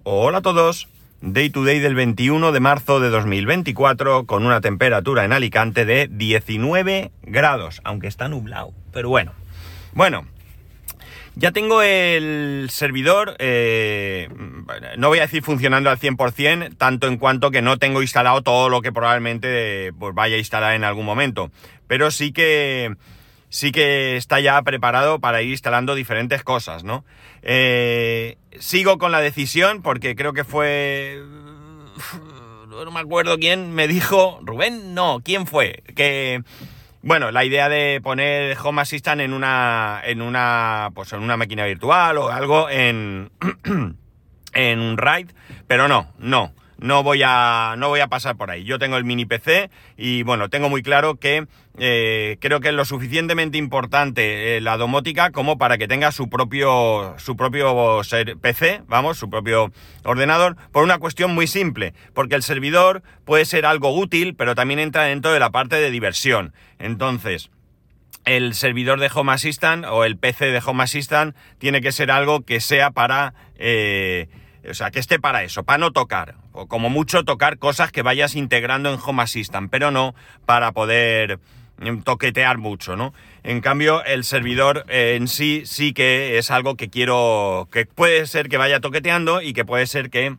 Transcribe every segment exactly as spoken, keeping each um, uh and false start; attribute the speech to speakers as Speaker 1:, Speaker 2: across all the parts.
Speaker 1: Hola a todos. Day to day del veintiuno de marzo de dos mil veinticuatro con una temperatura en Alicante de diecinueve grados, aunque está nublado, pero bueno. Bueno, ya tengo el servidor, eh, no voy a decir funcionando al cien por ciento, tanto en cuanto que no tengo instalado todo lo que probablemente pues, vaya a instalar en algún momento, pero sí que... sí que está ya preparado para ir instalando diferentes cosas, ¿no? Eh, sigo con la decisión porque creo que fue... no me acuerdo quién me dijo... ¿Rubén? No, ¿quién fue? Que... bueno, la idea de poner Home Assistant en una... en una... pues en una máquina virtual o algo en... en un RAID, pero no, no. No voy a no voy a pasar por ahí. Yo tengo el mini P C y bueno, tengo muy claro que eh, creo que es lo suficientemente importante eh, la domótica como para que tenga su propio su propio ser P C, vamos, su propio ordenador, por una cuestión muy simple, porque el servidor puede ser algo útil, pero también entra dentro de la parte de diversión. Entonces, el servidor de Home Assistant o el P C de Home Assistant tiene que ser algo que sea para... Eh, o sea, que esté para eso, para no tocar, o como mucho tocar cosas que vayas integrando en Home Assistant, pero no para poder toquetear mucho, ¿no? En cambio, el servidor eh, en sí sí que es algo que quiero, que puede ser que vaya toqueteando y que puede ser que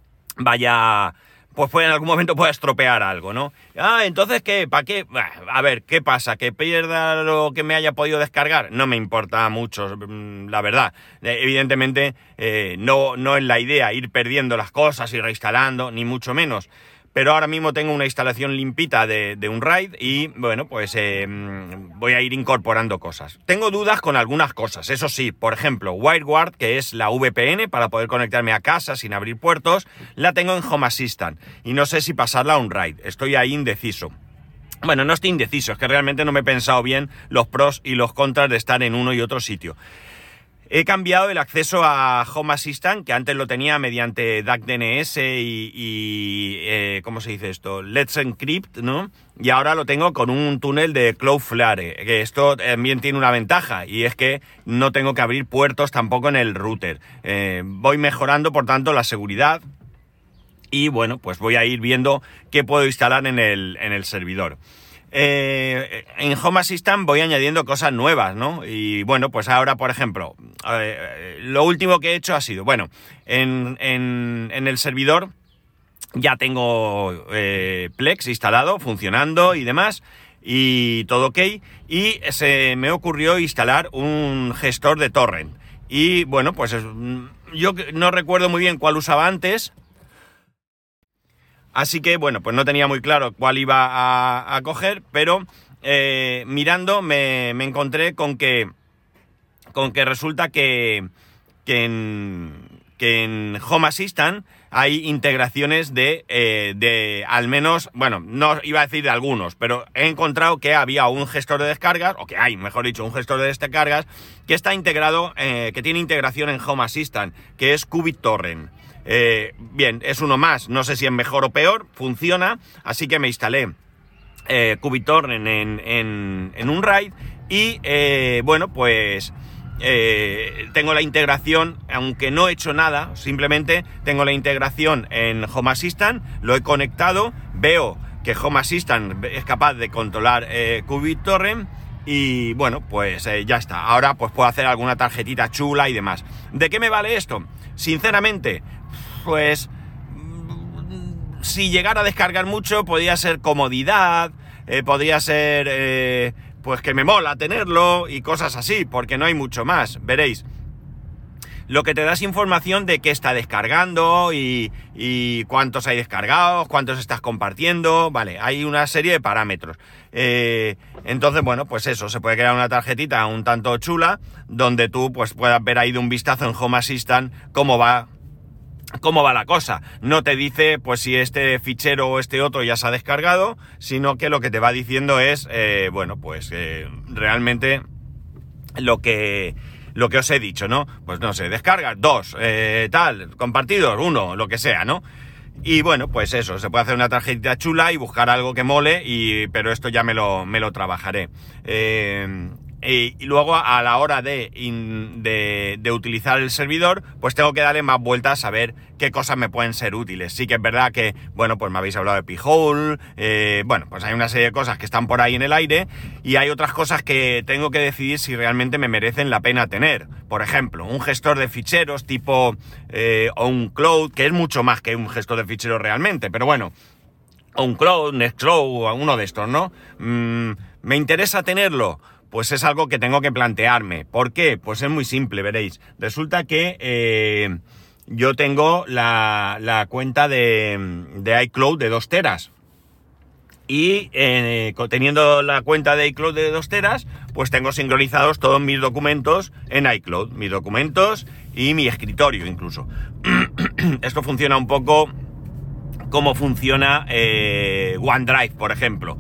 Speaker 1: vaya... pues puede, en algún momento pueda estropear algo, ¿no? Ah, entonces, ¿qué? ¿Para qué? A ver, ¿qué pasa? ¿Que pierda lo que me haya podido descargar? No me importa mucho, la verdad. Evidentemente, eh, no, no es la idea ir perdiendo las cosas y reinstalando, ni mucho menos. Pero ahora mismo tengo una instalación limpita de, de un RAID y, bueno, pues eh, voy a ir incorporando cosas. Tengo dudas con algunas cosas, eso sí. Por ejemplo, WireGuard, que es la V P N para poder conectarme a casa sin abrir puertos, la tengo en Home Assistant y no sé si pasarla a un RAID. Estoy ahí indeciso. Bueno, no estoy indeciso, es que realmente no me he pensado bien los pros y los contras de estar en uno y otro sitio. He cambiado el acceso a Home Assistant, que antes lo tenía mediante D A C D N S y, y eh, ¿cómo se dice esto? Let's Encrypt, ¿no? Y ahora lo tengo con un túnel de Cloudflare, que esto también tiene una ventaja, y es que no tengo que abrir puertos tampoco en el router. Eh, voy mejorando, por tanto, la seguridad y, bueno, pues voy a ir viendo qué puedo instalar en el, en el servidor. Eh, en Home Assistant voy añadiendo cosas nuevas, ¿no? Y bueno, pues ahora, por ejemplo, eh, lo último que he hecho ha sido, bueno, en, en, en el servidor ya tengo eh, Plex instalado, funcionando y demás, y todo ok, y se me ocurrió instalar un gestor de torrent. Y bueno, pues es, yo no recuerdo muy bien cuál usaba antes. Así que, bueno, pues no tenía muy claro cuál iba a, a coger, pero eh, mirando me, me encontré con que con que resulta que, que, en, que en Home Assistant hay integraciones de, eh, de al menos, bueno, no iba a decir de algunos, pero he encontrado que había un gestor de descargas, o que hay, mejor dicho, un gestor de descargas que está integrado, eh, que tiene integración en Home Assistant, que es QubiTorrent. Eh, bien, es uno más, no sé si es mejor o peor, funciona, así que me instalé eh, QubiTorrent en, en, en un RAID y eh, bueno, pues eh, tengo la integración, aunque no he hecho nada, simplemente tengo la integración en Home Assistant, lo he conectado, veo que Home Assistant es capaz de controlar eh, QubiTorrent y bueno, pues eh, ya está. Ahora pues puedo hacer alguna tarjetita chula y demás. ¿De qué me vale esto? Sinceramente, pues si llegara a descargar mucho podría ser comodidad, eh, podría ser eh, pues que me mola tenerlo y cosas así, porque no hay mucho más, veréis. Lo que te da es información de qué está descargando y, y cuántos hay descargados, cuántos estás compartiendo, vale, hay una serie de parámetros. Eh, entonces, bueno, pues eso, se puede crear una tarjetita un tanto chula donde tú pues puedas ver ahí de un vistazo en Home Assistant cómo va cómo va la cosa. No te dice pues si este fichero o este otro ya se ha descargado, sino que lo que te va diciendo es, eh, bueno, pues eh, realmente lo que... lo que os he dicho, ¿no? Pues no sé, descargas, dos, eh, tal, compartidos, uno, lo que sea, ¿no? Y bueno, pues eso, se puede hacer una tarjetita chula y buscar algo que mole, y, pero esto ya me lo, me lo trabajaré. Eh, Y, y luego a la hora de, in, de, de utilizar el servidor, pues tengo que darle más vueltas a ver qué cosas me pueden ser útiles. Sí que es verdad que, bueno, pues me habéis hablado de P-Hole, eh, bueno, pues hay una serie de cosas que están por ahí en el aire y hay otras cosas que tengo que decidir si realmente me merecen la pena tener. Por ejemplo, un gestor de ficheros tipo eh, OwnCloud, que es mucho más que un gestor de ficheros realmente, pero bueno, OwnCloud, Nextcloud, uno de estos, ¿no? Mm, ¿me interesa tenerlo? Pues es algo que tengo que plantearme. ¿Por qué? Pues es muy simple, veréis. Resulta que eh, yo tengo la, la cuenta de, de iCloud de dos teras. Y eh, teniendo la cuenta de iCloud de dos teras, pues tengo sincronizados todos mis documentos en iCloud. Mis documentos y mi escritorio incluso. Esto funciona un poco como funciona eh, OneDrive, por ejemplo.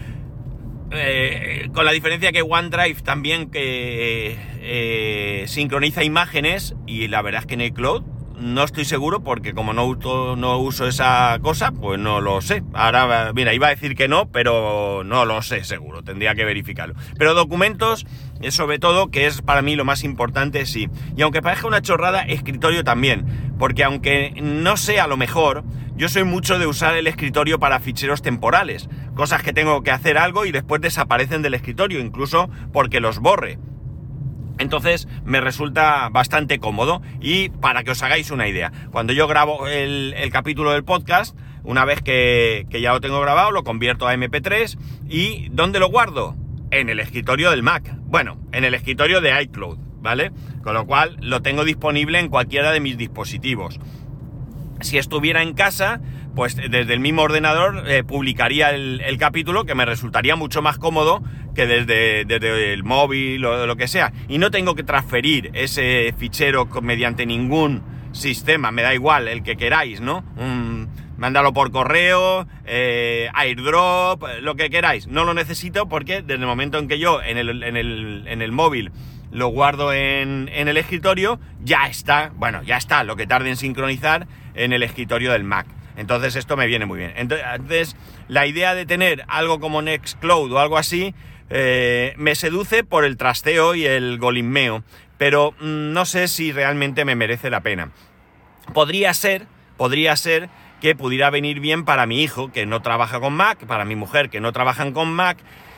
Speaker 1: Eh, con la diferencia que OneDrive también que eh, sincroniza imágenes y la verdad es que en iCloud no estoy seguro porque como no uso, no uso esa cosa, pues no lo sé. Ahora, mira, iba a decir que no, pero no lo sé seguro, tendría que verificarlo. Pero documentos, sobre todo, que es para mí lo más importante, sí. Y aunque parezca una chorrada, escritorio también, porque aunque no sea lo mejor, yo soy mucho de usar el escritorio para ficheros temporales, cosas que tengo que hacer algo y después desaparecen del escritorio, incluso porque los borre. Entonces me resulta bastante cómodo. Y para que os hagáis una idea, cuando yo grabo el, el capítulo del podcast, una vez que, que ya lo tengo grabado, lo convierto a eme pe tres. ¿Y dónde lo guardo? En el escritorio del Mac. Bueno, en el escritorio de iCloud, ¿vale? Con lo cual lo tengo disponible en cualquiera de mis dispositivos. Si estuviera en casa, pues desde el mismo ordenador eh, publicaría el, el capítulo, que me resultaría mucho más cómodo que desde, desde el móvil o lo que sea. Y no tengo que transferir ese fichero mediante ningún sistema, me da igual, el que queráis, ¿no? Um, mándalo por correo, eh, airdrop, lo que queráis. No lo necesito porque desde el momento en que yo en el, en el, en el móvil lo guardo en, en el escritorio, ya está, bueno, ya está, lo que tarde en sincronizar en el escritorio del Mac. Entonces esto me viene muy bien. Entonces la idea de tener algo como Nextcloud o algo así eh, me seduce por el trasteo y el golimeo, pero mmm, no sé si realmente me merece la pena. Podría ser, podría ser que pudiera venir bien para mi hijo que no trabaja con Mac, para mi mujer que no trabajan con Mac,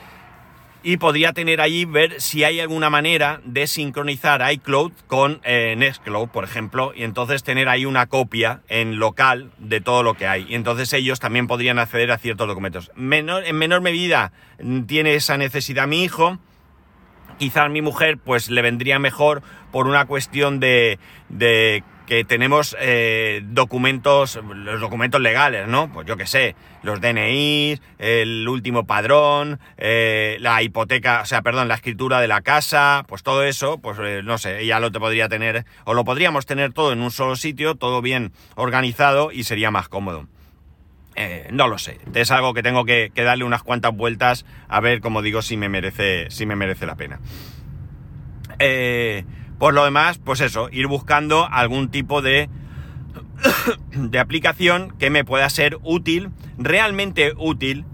Speaker 1: y podría tener allí, ver si hay alguna manera de sincronizar iCloud con eh, Nextcloud, por ejemplo, y entonces tener ahí una copia en local de todo lo que hay. Y entonces ellos también podrían acceder a ciertos documentos. Menor, en menor medida tiene esa necesidad mi hijo. Quizás mi mujer pues le vendría mejor por una cuestión de... de que tenemos eh, documentos, los documentos legales, ¿no? Pues yo qué sé, los de ene i, el último padrón, eh, la hipoteca, o sea, perdón, la escritura de la casa, pues todo eso, pues eh, no sé, ella lo te podría tener, o lo podríamos tener todo en un solo sitio, todo bien organizado y sería más cómodo. Eh, no lo sé, es algo que tengo que, que darle unas cuantas vueltas a ver, como digo, si me merece, si me merece la pena. Eh... Por lo demás, pues eso, ir buscando algún tipo de, de aplicación que me pueda ser útil, realmente útil,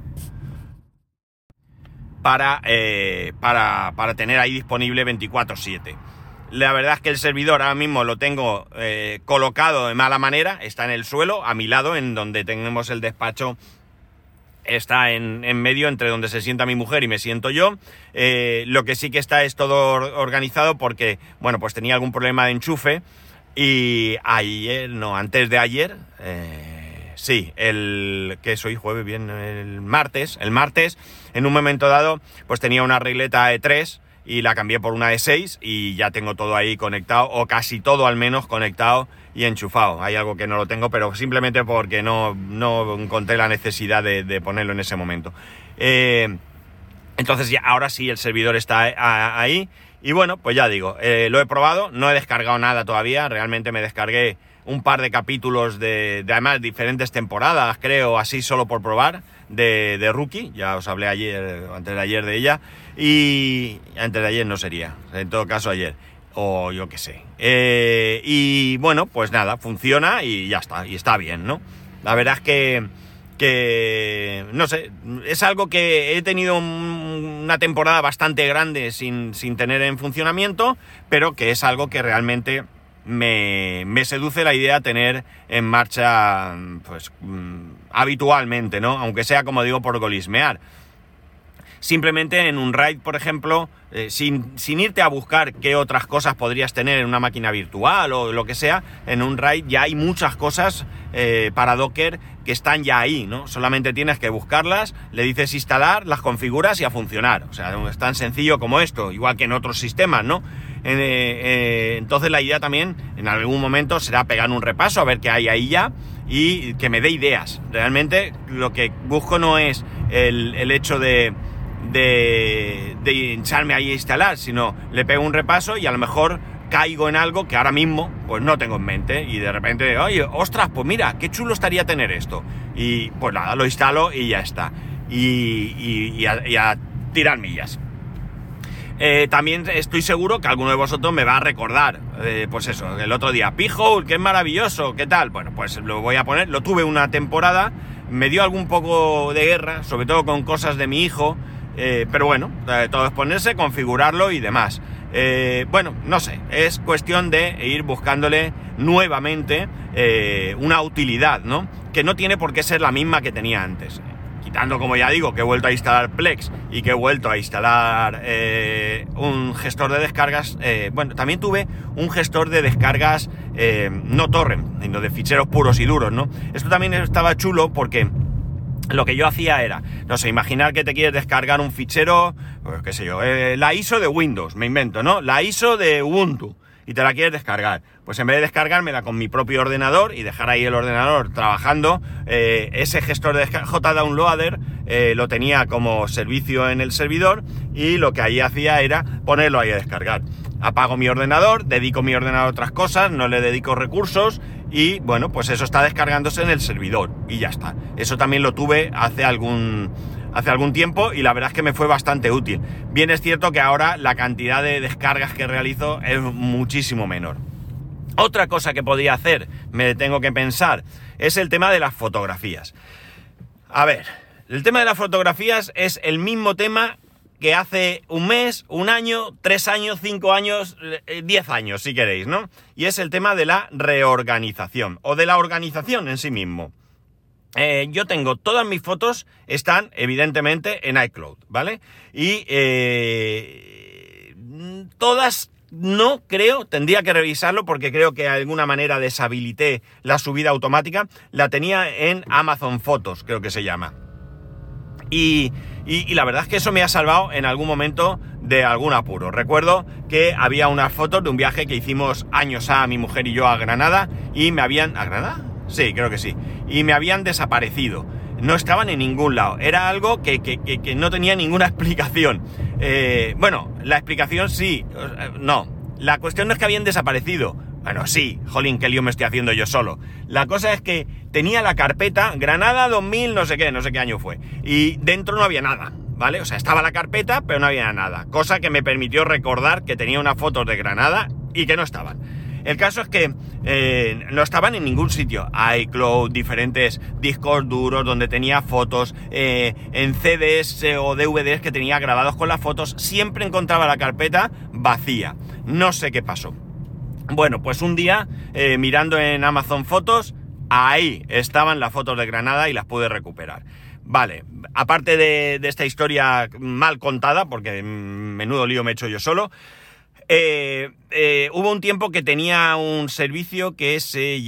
Speaker 1: para, eh, para, para tener ahí disponible veinticuatro siete. La verdad es que el servidor ahora mismo lo tengo eh, colocado de mala manera, está en el suelo, a mi lado, en donde tenemos el despacho. Está en, en medio entre donde se sienta mi mujer y me siento yo. Eh, lo que sí que está es todo organizado porque, bueno, pues tenía algún problema de enchufe y ayer, no, antes de ayer, eh, sí, el, que soy jueves, bien, el martes, el martes, en un momento dado, pues tenía una regleta E tres y la cambié por una E seis y ya tengo todo ahí conectado, o casi todo al menos conectado y enchufado. Hay algo que no lo tengo, pero simplemente porque no, no encontré la necesidad de, de ponerlo en ese momento. Eh, entonces ya, ahora sí el servidor está ahí. Y bueno, pues ya digo, eh, lo he probado, no he descargado nada todavía. Realmente me descargué un par de capítulos de, de además diferentes temporadas, creo, así solo por probar, de, de Rookie. Ya os hablé ayer, antes de ayer de ella. Y antes de ayer no sería, en todo caso ayer. O yo qué sé. Eh, y bueno, pues nada, funciona y ya está. Y está bien, ¿no? La verdad es que, que, no sé, es algo que he tenido un, una temporada bastante grande sin, sin tener en funcionamiento, pero que es algo que realmente me, me seduce la idea de tener en marcha, pues, habitualmente, ¿no? Aunque sea, como digo, por golismear. Simplemente en un RAID, por ejemplo, eh, sin, sin irte a buscar qué otras cosas podrías tener en una máquina virtual o lo que sea, en un RAID ya hay muchas cosas eh, para Docker que están ya ahí, ¿no? Solamente tienes que buscarlas, le dices instalar, las configuras y a funcionar. O sea, es tan sencillo como esto, igual que en otros sistemas, ¿no? Eh, eh, entonces la idea también, en algún momento, será pegar un repaso a ver qué hay ahí ya y que me dé ideas. Realmente lo que busco no es el, el hecho de... de, de hincharme ahí a instalar, sino le pego un repaso y a lo mejor caigo en algo que ahora mismo pues no tengo en mente y de repente, oye, ostras, pues mira, qué chulo estaría tener esto y pues nada, lo instalo y ya está y, y, y, a, y a tirar millas. Eh, también estoy seguro que alguno de vosotros me va a recordar, eh, pues eso, el otro día, P-Hole, que es maravilloso, ¿qué tal? Bueno, pues lo voy a poner, lo tuve una temporada, me dio algún poco de guerra, sobre todo con cosas de mi hijo. Eh, pero bueno, eh, todo es ponerse, configurarlo y demás. Eh, bueno, no sé, es cuestión de ir buscándole nuevamente eh, una utilidad, ¿no? Que no tiene por qué ser la misma que tenía antes. Quitando, como ya digo, que he vuelto a instalar Plex y que he vuelto a instalar eh, un gestor de descargas. Eh, bueno, también tuve un gestor de descargas eh, no torrent, sino de ficheros puros y duros, ¿no? Esto también estaba chulo porque... lo que yo hacía era, no sé, imaginar que te quieres descargar un fichero, pues qué sé yo, eh, la I S O de Windows, me invento, ¿no? La I S O de Ubuntu, y te la quieres descargar. Pues en vez de descargármela con mi propio ordenador y dejar ahí el ordenador trabajando, eh, ese gestor de descarga, JDownloader, eh, lo tenía como servicio en el servidor y lo que ahí hacía era ponerlo ahí a descargar. Apago mi ordenador, dedico mi ordenador a otras cosas, no le dedico recursos y bueno, pues eso está descargándose en el servidor y ya está. Eso también lo tuve hace algún, hace algún tiempo y la verdad es que me fue bastante útil. Bien es cierto que ahora la cantidad de descargas que realizo es muchísimo menor. Otra cosa que podría hacer, me tengo que pensar, es el tema de las fotografías. A ver, el tema de las fotografías es el mismo tema que hace un mes, un año, tres años, cinco años, eh, diez años, si queréis, ¿no? Y es el tema de la reorganización, o de la organización en sí mismo. Eh, yo tengo todas mis fotos, están evidentemente en iCloud, ¿vale? Y eh, todas, no creo, tendría que revisarlo porque creo que de alguna manera deshabilité la subida automática, la tenía en Amazon Fotos, creo que se llama. Y, y, y la verdad es que eso me ha salvado en algún momento de algún apuro. Recuerdo que había unas fotos de un viaje que hicimos años a mi mujer y yo a Granada y me habían... ¿A Granada? Sí, creo que sí. Y me habían desaparecido. No estaban en ningún lado. Era algo que, que, que, que no tenía ninguna explicación. Eh, bueno, la explicación sí. No. La cuestión no es que habían desaparecido. Bueno, sí, jolín, qué lío me estoy haciendo yo solo. La cosa es que tenía la carpeta Granada dos mil, no sé qué, no sé qué año fue. Y dentro no había nada, ¿vale? O sea, estaba la carpeta, pero no había nada. Cosa que me permitió recordar que tenía unas fotos de Granada y que no estaban. El caso es que eh, no estaban en ningún sitio. iCloud, diferentes discos duros donde tenía fotos, eh, en C Ds o D V Ds que tenía grabados con las fotos. Siempre encontraba la carpeta vacía. No sé qué pasó. Bueno, pues un día, eh, mirando en Amazon Fotos, ahí estaban las fotos de Granada y las pude recuperar. Vale, aparte de, de esta historia mal contada, porque menudo lío me he hecho yo solo, eh, eh, hubo un tiempo que tenía un servicio que se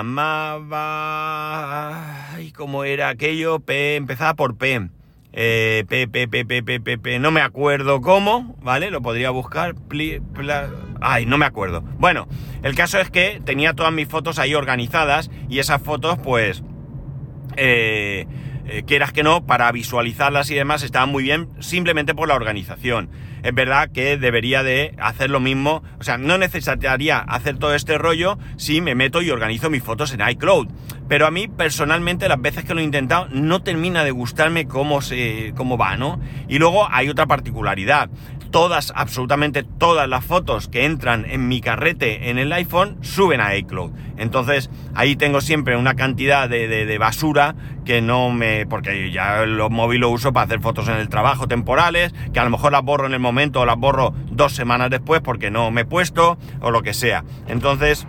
Speaker 1: llamaba... Ay, ¿cómo era aquello? P, empezaba por P. Eh, P, P, P, P, P, P, P, no me acuerdo cómo, ¿vale? Lo podría buscar. Pli, pla, ay, no me acuerdo. Bueno, el caso es que tenía todas mis fotos ahí organizadas y esas fotos, pues, eh, eh, quieras que no, para visualizarlas y demás estaban muy bien simplemente por la organización. Es verdad que debería de hacer lo mismo, o sea, no necesitaría hacer todo este rollo si me meto y organizo mis fotos en iCloud. Pero a mí, personalmente, las veces que lo he intentado, no termina de gustarme cómo se, cómo va, ¿no? Y luego hay otra particularidad. todas, absolutamente todas las fotos que entran en mi carrete en el iPhone suben a iCloud. Entonces ahí tengo siempre una cantidad de, de, de basura que no me... porque ya el móvil lo uso para hacer fotos en el trabajo temporales, que a lo mejor las borro en el momento o las borro dos semanas después porque no me he puesto o lo que sea. Entonces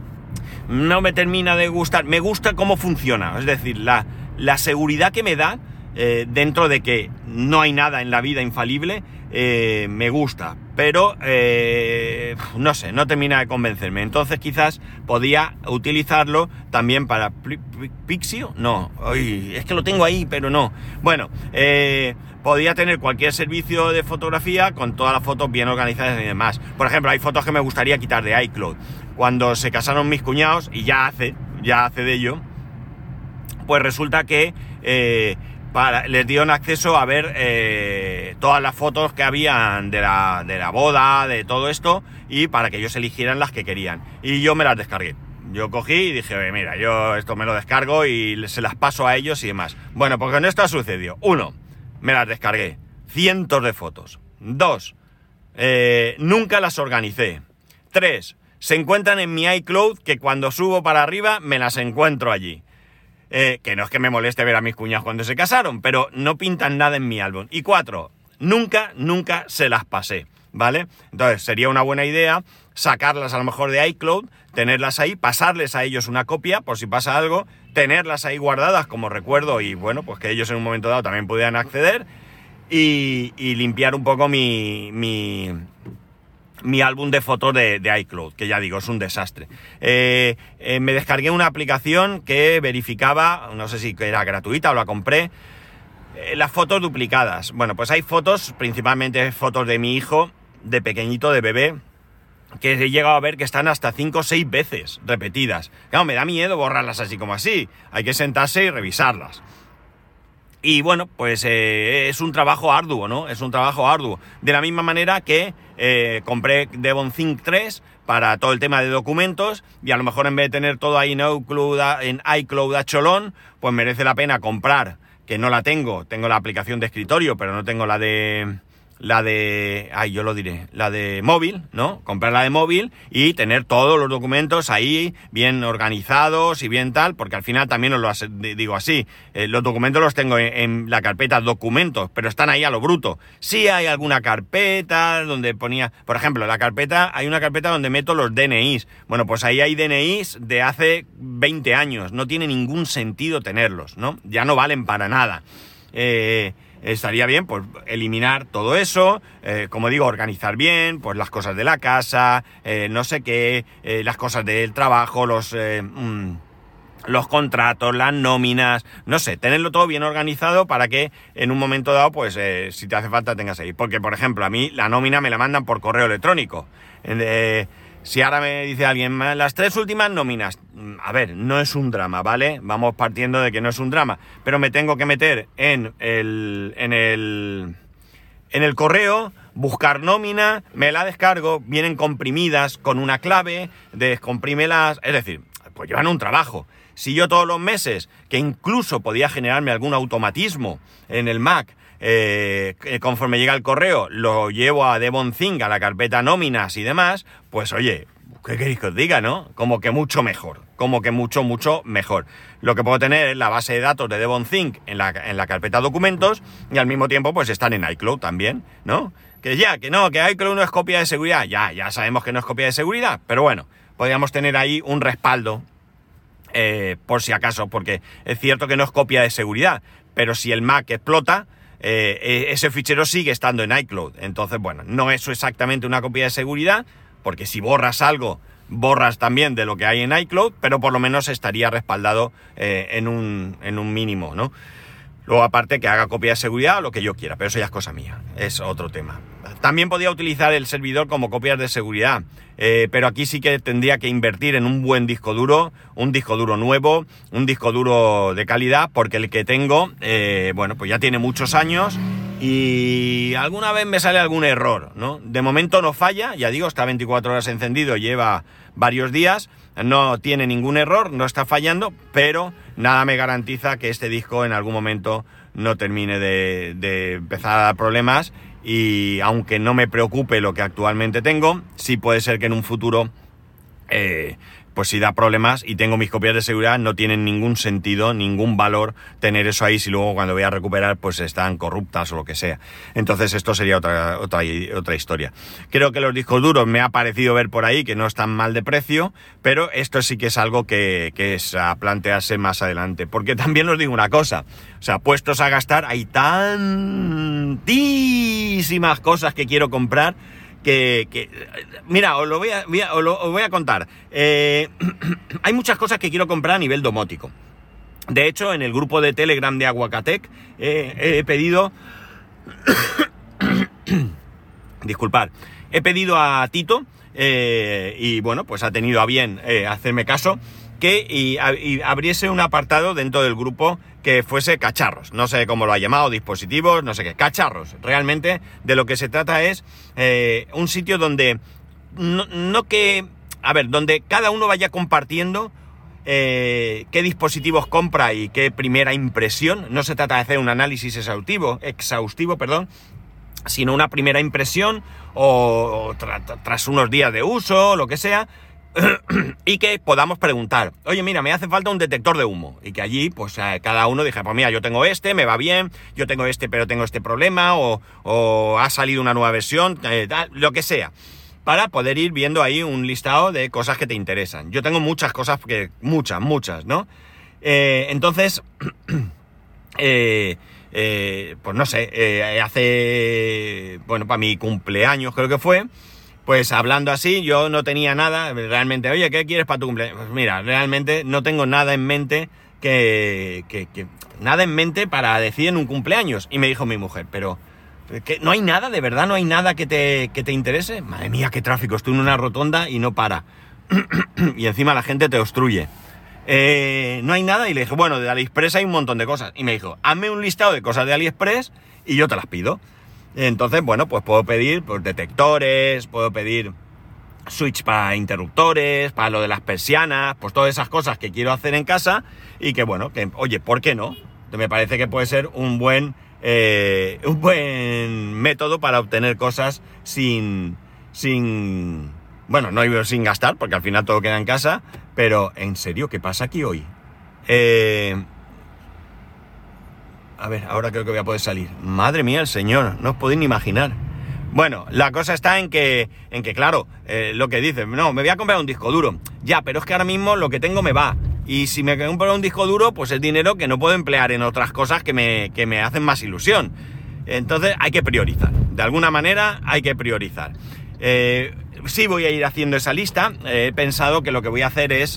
Speaker 1: no me termina de gustar. Me gusta cómo funciona, es decir, la, la seguridad que me da eh, dentro de que no hay nada en la vida infalible. Eh, me gusta, pero eh, no sé, no termina de convencerme. Entonces quizás podía utilizarlo también para Pixio, no, ay, es que lo tengo ahí, pero no. Bueno, eh, podía tener cualquier servicio de fotografía con todas las fotos bien organizadas y demás. Por ejemplo, hay fotos que me gustaría quitar de iCloud. Cuando se casaron mis cuñados, y ya hace, ya hace de ello, pues resulta que eh, Para, les dieron acceso a ver eh, todas las fotos que habían de la, de la boda, de todo esto, y para que ellos eligieran las que querían. Y yo me las descargué. Yo cogí y dije, oye, mira, yo esto me lo descargo y se las paso a ellos y demás. Bueno, porque con esto sucedió. Uno, me las descargué. Cientos de fotos. Dos, eh, nunca las organicé. Tres, se encuentran en mi iCloud, que cuando subo para arriba me las encuentro allí. Eh, que no es que me moleste ver a mis cuñados cuando se casaron, pero no pintan nada en mi álbum. Y cuatro, nunca, nunca se las pasé, ¿vale? Entonces sería una buena idea sacarlas a lo mejor de iCloud, tenerlas ahí, pasarles a ellos una copia por si pasa algo, tenerlas ahí guardadas como recuerdo y bueno, pues que ellos en un momento dado también pudieran acceder y, y limpiar un poco mi... mi mi álbum de fotos de, de iCloud, que ya digo, es un desastre. Eh, eh, me descargué una aplicación que verificaba, no sé si era gratuita o la compré, eh, las fotos duplicadas. Bueno, pues hay fotos, principalmente fotos de mi hijo, de pequeñito, de bebé, que he llegado a ver que están hasta cinco o seis veces repetidas. Claro, me da miedo borrarlas así como así. Hay que sentarse y revisarlas. Y bueno, pues eh, es un trabajo arduo, ¿no? Es un trabajo arduo. De la misma manera que eh, compré DevonThink tres para todo el tema de documentos y a lo mejor en vez de tener todo ahí en iCloud, en iCloud a cholón, pues merece la pena comprar, que no la tengo. Tengo la aplicación de escritorio, pero no tengo la de... la de... ay, yo lo diré, la de móvil, ¿no? Comprar la de móvil y tener todos los documentos ahí bien organizados y bien tal, porque al final también os lo digo así, eh, los documentos los tengo en, en la carpeta documentos, pero están ahí a lo bruto. Sí hay alguna carpeta donde ponía, por ejemplo, la carpeta, hay una carpeta donde meto los D N Is. Bueno, pues ahí hay D N Is de hace veinte años, no tiene ningún sentido tenerlos, ¿no? Ya no valen para nada. Eh... Estaría bien, pues, eliminar todo eso, eh, como digo, organizar bien, pues, las cosas de la casa, eh, no sé qué, eh, las cosas del trabajo, los, eh, mmm, los contratos, las nóminas, no sé, tenerlo todo bien organizado para que en un momento dado, pues, eh, si te hace falta tengas ahí. Porque, por ejemplo, a mí la nómina me la mandan por correo electrónico. Eh, Si ahora me dice alguien, las tres últimas nóminas, a ver, no es un drama, ¿vale? Vamos partiendo de que no es un drama, pero me tengo que meter en el, en el, en el correo, buscar nómina, me la descargo, vienen comprimidas con una clave, descomprímelas, es decir, pues llevan un trabajo. Si yo todos los meses, que incluso podía generarme algún automatismo en el Mac, Eh, conforme llega el correo, lo llevo a DevonThink, a la carpeta nóminas y demás, pues oye, ¿qué queréis que os diga, no? Como que mucho mejor, como que mucho, mucho mejor. Lo que puedo tener es la base de datos de DevonThink en la, en la carpeta documentos y al mismo tiempo pues están en iCloud también, ¿no? Que ya, que no, que iCloud no es copia de seguridad, ya, ya sabemos que no es copia de seguridad, pero bueno, podríamos tener ahí un respaldo eh, por si acaso, porque es cierto que no es copia de seguridad, pero si el Mac explota, Eh, ese fichero sigue estando en iCloud. Entonces, bueno, no es exactamente una copia de seguridad, porque si borras algo, borras también de lo que hay en iCloud, pero por lo menos estaría respaldado eh, en un, en un mínimo, ¿no? Luego, aparte, que haga copia de seguridad o lo que yo quiera, pero eso ya es cosa mía, es otro tema. También podía utilizar el servidor como copias de seguridad, eh, pero aquí sí que tendría que invertir en un buen disco duro, un disco duro nuevo, un disco duro de calidad, porque el que tengo, eh, bueno, pues ya tiene muchos años y alguna vez me sale algún error, ¿no? De momento no falla, ya digo, está veinticuatro horas encendido, lleva varios días, no tiene ningún error, no está fallando, pero nada me garantiza que este disco en algún momento no termine de, de empezar a dar problemas y aunque no me preocupe lo que actualmente tengo, sí puede ser que en un futuro, eh, pues si da problemas y tengo mis copias de seguridad, no tienen ningún sentido, ningún valor tener eso ahí si luego cuando voy a recuperar pues están corruptas o lo que sea. Entonces esto sería otra, otra, otra historia. Creo que los discos duros me ha parecido ver por ahí que no están mal de precio, pero esto sí que es algo que, que es a plantearse más adelante. Porque también os digo una cosa, o sea, puestos a gastar, hay tantísimas cosas que quiero comprar Que, que, mira, os lo voy a, os lo, os voy a contar. Eh, hay muchas cosas que quiero comprar a nivel domótico. De hecho, en el grupo de Telegram de Aguacatec eh, he pedido... Disculpad. He pedido a Tito, eh, y bueno, pues ha tenido a bien eh, hacerme caso, que y, y abriese un apartado dentro del grupo que fuese cacharros, no sé cómo lo ha llamado, dispositivos, no sé qué, cacharros. Realmente de lo que se trata es eh, un sitio donde, no, no que, a ver, donde cada uno vaya compartiendo eh, qué dispositivos compra y qué primera impresión. No se trata de hacer un análisis exhaustivo, exhaustivo, perdón, sino una primera impresión o, o tra, tra, tras unos días de uso, lo que sea, y que podamos preguntar, oye, mira, me hace falta un detector de humo, y que allí, pues eh, cada uno dije, pues mira, yo tengo este, me va bien, yo tengo este, pero tengo este problema, o, o ha salido una nueva versión, eh, tal, lo que sea, para poder ir viendo ahí un listado de cosas que te interesan. Yo tengo muchas cosas, que muchas, muchas, ¿no? Eh, entonces, eh, eh, pues no sé, eh, hace, bueno, para mi cumpleaños creo que fue, pues hablando así, yo no tenía nada, realmente, oye, ¿qué quieres para tu cumpleaños? Pues mira, realmente no tengo nada en mente que, que, que nada en mente para decir en un cumpleaños. Y me dijo mi mujer, pero, ¿que no hay nada? ¿De verdad no hay nada que te, que te interese? Madre mía, qué tráfico, estoy en una rotonda y no para. Y encima la gente te obstruye. Eh, no hay nada, y le dije, bueno, de AliExpress hay un montón de cosas. Y me dijo, hazme un listado de cosas de AliExpress y yo te las pido. Entonces, bueno, pues puedo pedir pues, detectores, puedo pedir switch para interruptores, para lo de las persianas, pues todas esas cosas que quiero hacer en casa y que, bueno, que, oye, ¿por qué no? Me parece que puede ser un buen, eh, un buen método para obtener cosas sin, sin, bueno, no digo sin gastar, porque al final todo queda en casa, pero, ¿en serio? ¿Qué pasa aquí hoy? Eh... A ver, ahora creo que voy a poder salir. Madre mía, el señor, no os podéis ni imaginar. Bueno, la cosa está en que, en que claro, eh, lo que dices, no, me voy a comprar un disco duro. Ya, pero es que ahora mismo lo que tengo me va. Y si me compro un disco duro, pues es dinero que no puedo emplear en otras cosas que me, que me hacen más ilusión. Entonces hay que priorizar. De alguna manera hay que priorizar. Eh, sí voy a ir haciendo esa lista. Eh, he pensado que lo que voy a hacer es...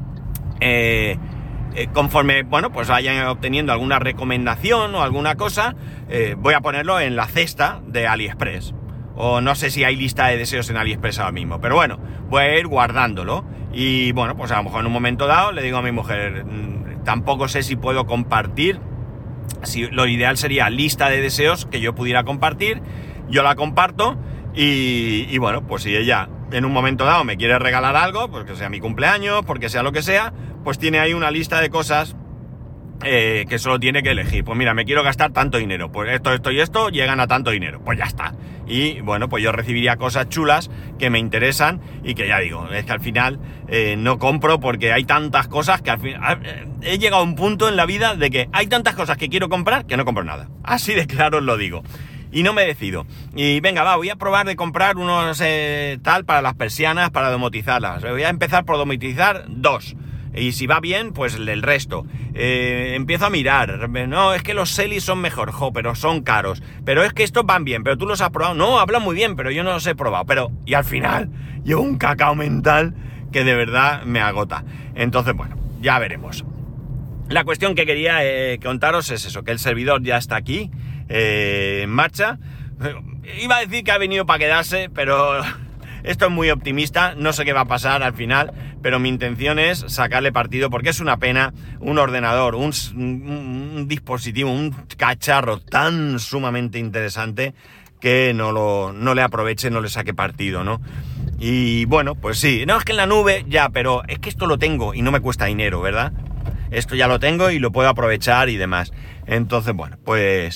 Speaker 1: Eh, Eh, conforme, bueno, pues vayan obteniendo alguna recomendación o alguna cosa, eh, voy a ponerlo en la cesta de AliExpress. O no sé si hay lista de deseos en AliExpress ahora mismo, pero bueno, voy a ir guardándolo. Y bueno, pues a lo mejor en un momento dado le digo a mi mujer, mmm, tampoco sé si puedo compartir. Si, lo ideal sería lista de deseos que yo pudiera compartir, yo la comparto y, y bueno, pues si ella en un momento dado me quiere regalar algo, pues que sea mi cumpleaños, porque sea lo que sea, pues tiene ahí una lista de cosas eh, que solo tiene que elegir. Pues mira, me quiero gastar tanto dinero, pues esto, esto y esto llegan a tanto dinero, pues ya está. Y bueno, pues yo recibiría cosas chulas que me interesan y que ya digo, es que al final eh, no compro porque hay tantas cosas que al final... He llegado a un punto en la vida de que hay tantas cosas que quiero comprar que no compro nada. Así de claro os lo digo. Y no me decido. Y venga, va, voy a probar de comprar unos eh, tal para las persianas, para domotizarlas. Voy a empezar por domotizar dos. Y si va bien, pues el resto. Eh, empiezo a mirar. No, es que los Selis son mejor, jo, pero son caros. Pero es que estos van bien, pero tú los has probado. No, hablan muy bien, pero yo no los he probado. Pero, y al final, llevo un cacao mental que de verdad me agota. Entonces, bueno, ya veremos. La cuestión que quería eh, contaros es eso, que el servidor ya está aquí, eh, en marcha. Iba a decir que ha venido para quedarse, pero esto es muy optimista, no sé qué va a pasar al final, pero mi intención es sacarle partido, porque es una pena un ordenador, un, un, un dispositivo, un cacharro tan sumamente interesante que no, lo, no le aproveche, no le saque partido, ¿no? Y bueno, pues sí, no, es que en la nube ya, pero es que esto lo tengo y no me cuesta dinero, ¿verdad? Esto ya lo tengo y lo puedo aprovechar y demás. Entonces, bueno, pues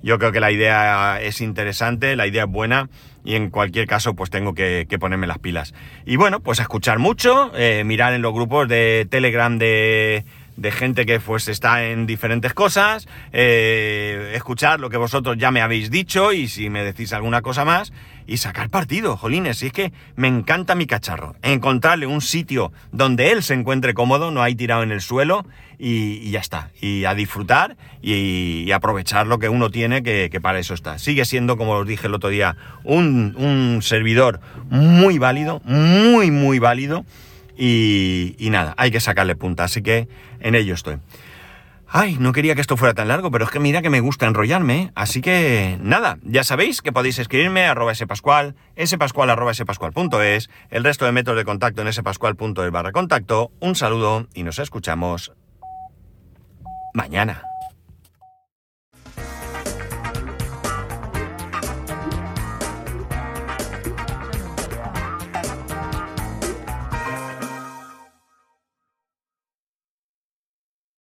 Speaker 1: Yo creo que la idea es interesante, la idea es buena y en cualquier caso pues tengo que, que ponerme las pilas. Y bueno, pues a escuchar mucho, eh, mirar en los grupos de Telegram de, de gente que pues está en diferentes cosas, eh, escuchar lo que vosotros ya me habéis dicho y si me decís alguna cosa más y sacar partido, jolines. Y es que me encanta mi cacharro, encontrarle un sitio donde él se encuentre cómodo, no hay tirado en el suelo y, y ya está, y a disfrutar y, y aprovechar lo que uno tiene, que, que para eso está. Sigue siendo, como os dije el otro día, un, un servidor muy válido, muy muy válido y, y nada, hay que sacarle punta, así que en ello estoy. Ay, no quería que esto fuera tan largo, pero es que mira que me gusta enrollarme, ¿eh? Así que nada, ya sabéis que podéis escribirme a arroba spascual, spascual arroba spascual punto es, el resto de métodos de contacto en spascual punto es barra contacto. Un saludo y nos escuchamos mañana.